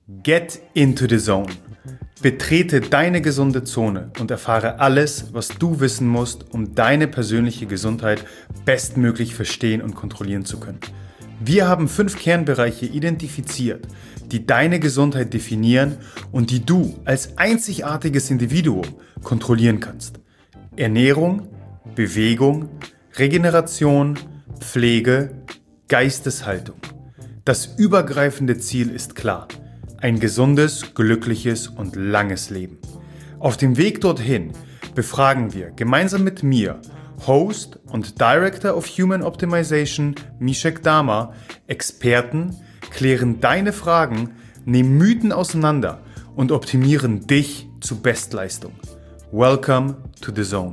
Get into the zone. Betrete deine gesunde Zone und erfahre alles, was du wissen musst, um deine persönliche Gesundheit bestmöglich verstehen und kontrollieren zu können. Wir haben 5 Kernbereiche identifiziert, die deine Gesundheit definieren und die du als einzigartiges Individuum kontrollieren kannst. Ernährung, Bewegung, Regeneration, Pflege, Geisteshaltung. Das übergreifende Ziel ist klar: ein gesundes, glückliches und langes Leben. Auf dem Weg dorthin befragen wir gemeinsam mit mir, Host und Director of Human Optimization Mishek Dama, Experten, klären deine Fragen, nehmen Mythen auseinander und optimieren dich zu Bestleistung. Welcome to the Zone.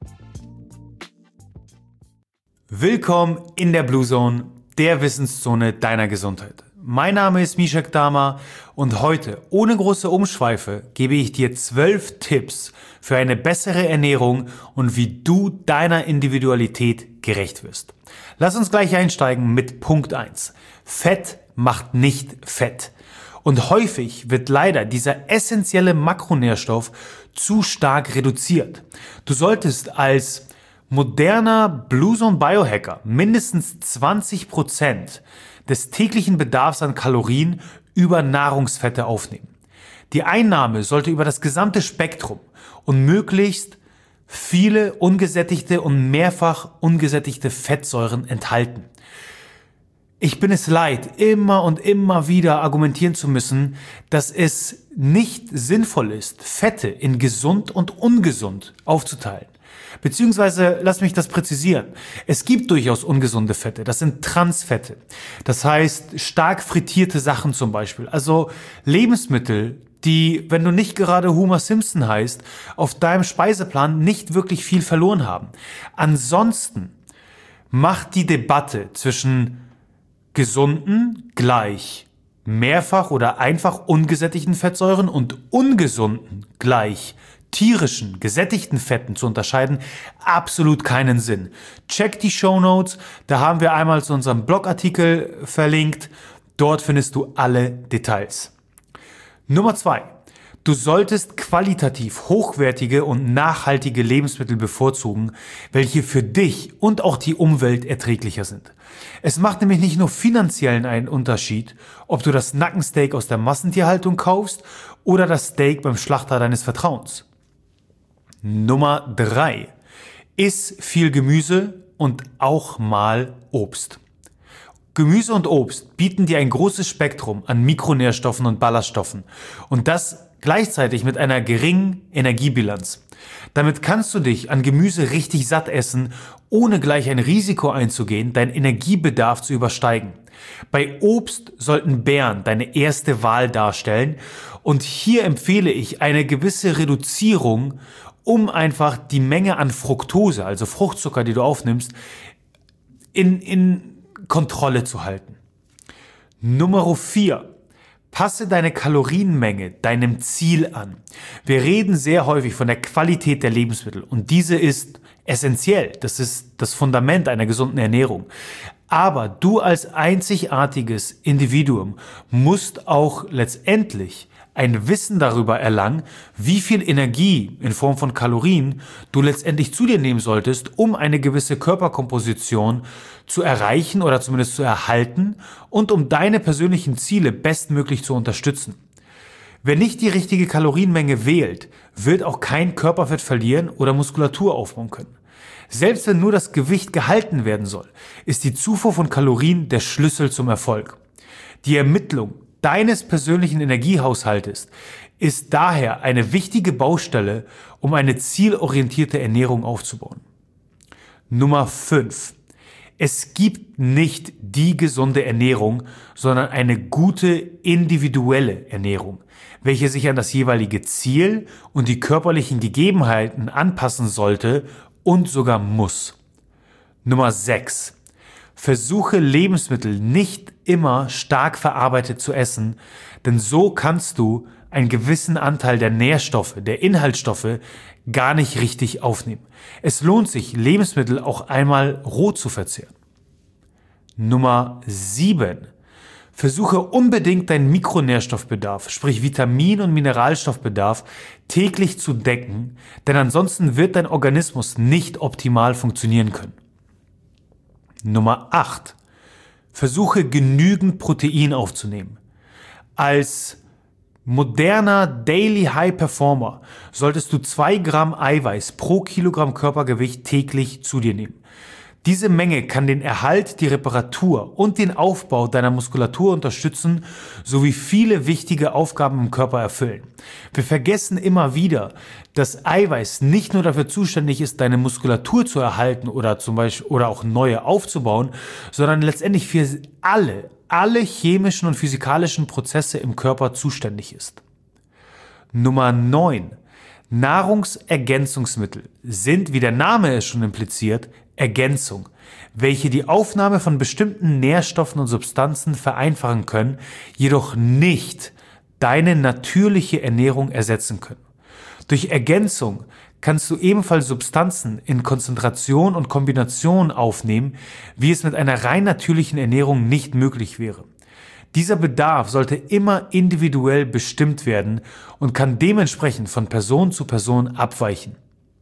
Willkommen in der Blue Zone, der Wissenszone deiner Gesundheit. Mein Name ist Mishek Dama und heute, ohne große Umschweife, gebe ich dir 12 Tipps für eine bessere Ernährung und wie du deiner Individualität gerecht wirst. Lass uns gleich einsteigen mit Punkt 1. Fett macht nicht fett. Und häufig wird leider dieser essentielle Makronährstoff zu stark reduziert. Du solltest als moderner Blue Zone Biohacker mindestens 20% des täglichen Bedarfs an Kalorien über Nahrungsfette aufnehmen. Die Einnahme sollte über das gesamte Spektrum und möglichst viele ungesättigte und mehrfach ungesättigte Fettsäuren enthalten. Ich bin es leid, immer und immer wieder argumentieren zu müssen, dass es nicht sinnvoll ist, Fette in gesund und ungesund aufzuteilen. Beziehungsweise, lass mich das präzisieren. Es gibt durchaus ungesunde Fette. Das sind Transfette. Das heißt, stark frittierte Sachen zum Beispiel. Also Lebensmittel, die, wenn du nicht gerade Homer Simpson heißt, auf deinem Speiseplan nicht wirklich viel verloren haben. Ansonsten macht die Debatte zwischen gesunden gleich mehrfach oder einfach ungesättigten Fettsäuren und ungesunden gleich tierischen, gesättigten Fetten zu unterscheiden, absolut keinen Sinn. Check die Shownotes, da haben wir einmal zu unserem Blogartikel verlinkt. Dort findest du alle Details. Nummer 2. Du solltest qualitativ hochwertige und nachhaltige Lebensmittel bevorzugen, welche für dich und auch die Umwelt erträglicher sind. Es macht nämlich nicht nur finanziellen einen Unterschied, ob du das Nackensteak aus der Massentierhaltung kaufst oder das Steak beim Schlachter deines Vertrauens. Nummer 3. Iss viel Gemüse und auch mal Obst. Gemüse und Obst bieten dir ein großes Spektrum an Mikronährstoffen und Ballaststoffen und das gleichzeitig mit einer geringen Energiebilanz. Damit kannst du dich an Gemüse richtig satt essen, ohne gleich ein Risiko einzugehen, deinen Energiebedarf zu übersteigen. Bei Obst sollten Beeren deine erste Wahl darstellen und hier empfehle ich eine gewisse Reduzierung, um einfach die Menge an Fructose, also Fruchtzucker, die du aufnimmst, in Kontrolle zu halten. Nummer 4. Passe deine Kalorienmenge deinem Ziel an. Wir reden sehr häufig von der Qualität der Lebensmittel und diese ist essentiell. Das ist das Fundament einer gesunden Ernährung. Aber du als einzigartiges Individuum musst auch letztendlich ein Wissen darüber erlangen, wie viel Energie in Form von Kalorien du letztendlich zu dir nehmen solltest, um eine gewisse Körperkomposition zu erreichen oder zumindest zu erhalten und um deine persönlichen Ziele bestmöglich zu unterstützen. Wer nicht die richtige Kalorienmenge wählt, wird auch kein Körperfett verlieren oder Muskulatur aufbauen können. Selbst wenn nur das Gewicht gehalten werden soll, ist die Zufuhr von Kalorien der Schlüssel zum Erfolg. Die Ermittlung deines persönlichen Energiehaushaltes ist daher eine wichtige Baustelle, um eine zielorientierte Ernährung aufzubauen. Nummer 5. Es gibt nicht die gesunde Ernährung, sondern eine gute individuelle Ernährung, welche sich an das jeweilige Ziel und die körperlichen Gegebenheiten anpassen sollte und sogar muss. Nummer 6. Versuche Lebensmittel nicht immer stark verarbeitet zu essen, denn so kannst du einen gewissen Anteil der Nährstoffe, der Inhaltsstoffe gar nicht richtig aufnehmen. Es lohnt sich, Lebensmittel auch einmal roh zu verzehren. Nummer 7. Versuche unbedingt deinen Mikronährstoffbedarf, sprich Vitamin- und Mineralstoffbedarf, täglich zu decken, denn ansonsten wird dein Organismus nicht optimal funktionieren können. Nummer 8. Versuche genügend Protein aufzunehmen. Als moderner Daily High Performer solltest du 2 Gramm Eiweiß pro Kilogramm Körpergewicht täglich zu dir nehmen. Diese Menge kann den Erhalt, die Reparatur und den Aufbau deiner Muskulatur unterstützen, sowie viele wichtige Aufgaben im Körper erfüllen. Wir vergessen immer wieder, dass Eiweiß nicht nur dafür zuständig ist, deine Muskulatur zu erhalten oder auch neue aufzubauen, sondern letztendlich für alle chemischen und physikalischen Prozesse im Körper zuständig ist. Nummer 9. Nahrungsergänzungsmittel sind, wie der Name es schon impliziert, Ergänzung, welche die Aufnahme von bestimmten Nährstoffen und Substanzen vereinfachen können, jedoch nicht deine natürliche Ernährung ersetzen können. Durch Ergänzung kannst du ebenfalls Substanzen in Konzentration und Kombination aufnehmen, wie es mit einer rein natürlichen Ernährung nicht möglich wäre. Dieser Bedarf sollte immer individuell bestimmt werden und kann dementsprechend von Person zu Person abweichen.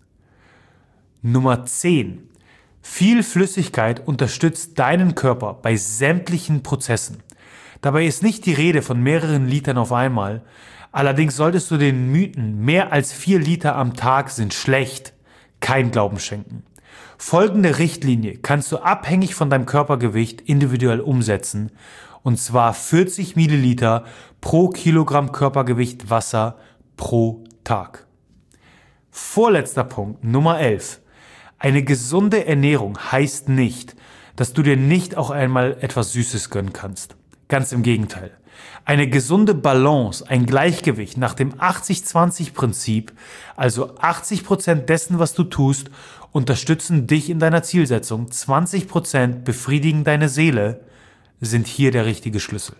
Nummer 10. Viel Flüssigkeit unterstützt deinen Körper bei sämtlichen Prozessen. Dabei ist nicht die Rede von mehreren Litern auf einmal. Allerdings solltest du den Mythen, mehr als 4 Liter am Tag sind schlecht, kein Glauben schenken. Folgende Richtlinie kannst du abhängig von deinem Körpergewicht individuell umsetzen, und zwar 40 Milliliter pro Kilogramm Körpergewicht Wasser pro Tag. Vorletzter Punkt, Nummer 11. Eine gesunde Ernährung heißt nicht, dass du dir nicht auch einmal etwas Süßes gönnen kannst. Ganz im Gegenteil. Eine gesunde Balance, ein Gleichgewicht nach dem 80-20-Prinzip, also 80% dessen, was du tust, unterstützen dich in deiner Zielsetzung, 20% befriedigen deine Seele, sind hier der richtige Schlüssel.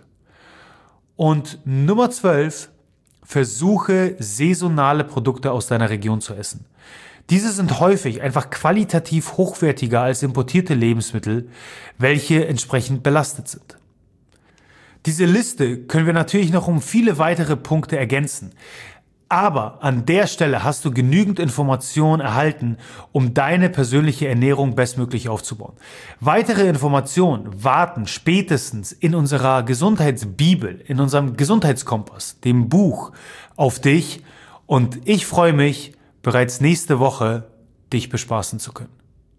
Und Nummer 12, versuche saisonale Produkte aus deiner Region zu essen. Diese sind häufig einfach qualitativ hochwertiger als importierte Lebensmittel, welche entsprechend belastet sind. Diese Liste können wir natürlich noch um viele weitere Punkte ergänzen. Aber an der Stelle hast du genügend Informationen erhalten, um deine persönliche Ernährung bestmöglich aufzubauen. Weitere Informationen warten spätestens in unserer Gesundheitsbibel, in unserem Gesundheitskompass, dem Buch, auf dich. Und ich freue mich, bereits nächste Woche dich bespaßen zu können.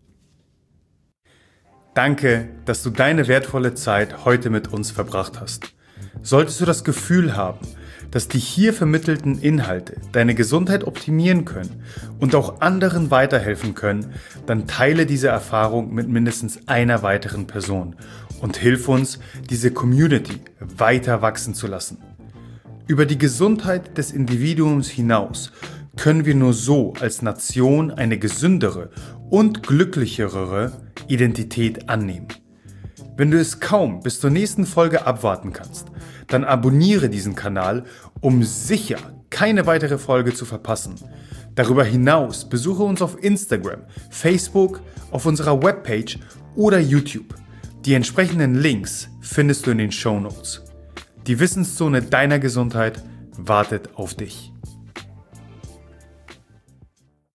Danke, dass du deine wertvolle Zeit heute mit uns verbracht hast. Solltest du das Gefühl haben, dass die hier vermittelten Inhalte deine Gesundheit optimieren können und auch anderen weiterhelfen können, dann teile diese Erfahrung mit mindestens einer weiteren Person und hilf uns, diese Community weiter wachsen zu lassen. Über die Gesundheit des Individuums hinaus können wir nur so als Nation eine gesündere und glücklichere Identität annehmen. Wenn du es kaum bis zur nächsten Folge abwarten kannst, dann abonniere diesen Kanal, um sicher keine weitere Folge zu verpassen. Darüber hinaus besuche uns auf Instagram, Facebook, auf unserer Webpage oder YouTube. Die entsprechenden Links findest du in den Shownotes. Die Wissenszone deiner Gesundheit wartet auf dich.